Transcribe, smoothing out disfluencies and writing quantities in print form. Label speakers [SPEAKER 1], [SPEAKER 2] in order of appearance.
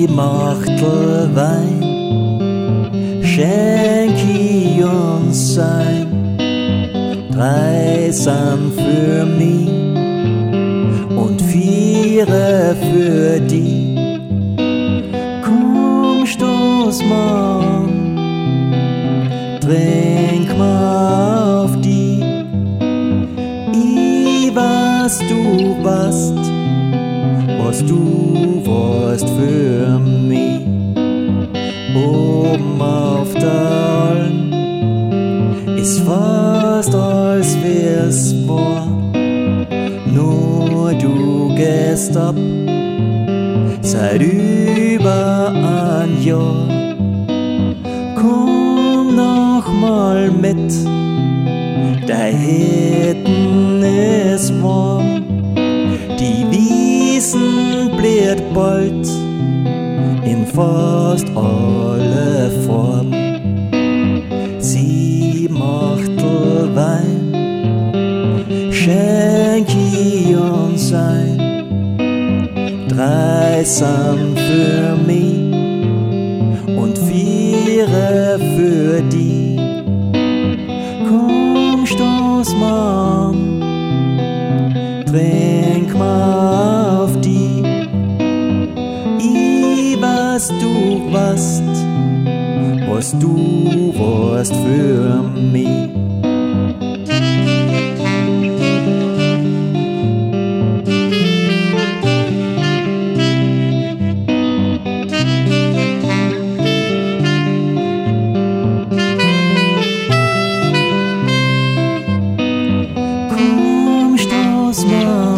[SPEAKER 1] Machtel Wein, schenk i uns sein, 3 sind für mich und 4 für die. Komm, stoß mal, trink mal auf die. Ich weiß, du warst, was du warst für mich. Oben auf der Alm ist fast als wär's war. Nur du gehst ab seit über ein Jahr. Komm noch mal mit, dein Händen ist warm. Die Wiesen bläht bald in fast alle Formen. 7 Machtel Wein, schenk i uns ein, 3 sind für mich und 4 für die. Komm, stoß mal an, trink mal auf die. Ich weiß, du warst, was du warst für mich. Komm, stoß mal